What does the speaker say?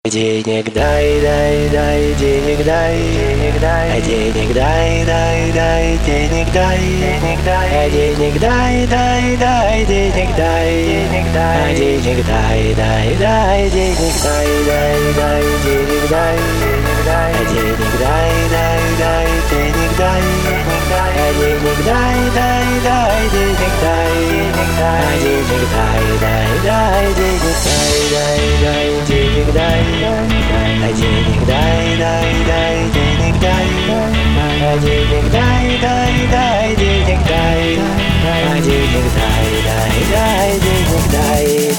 Денег дай, дай, дай, денег дай, денег дай, денег дай, дай, дай, денег дай, денег дай, денег дай, дай, дай, денег дай, денег дай, денег дай, дай, дай, денег дай, дай, дай, денег дай, денег дай, денег дай, дай, дай, денег дай, денег дай, денег дай, дай, дай, денег дай, денег дай, денег дай, дай, дай, денег дай, дай, дай, денег дай. Денег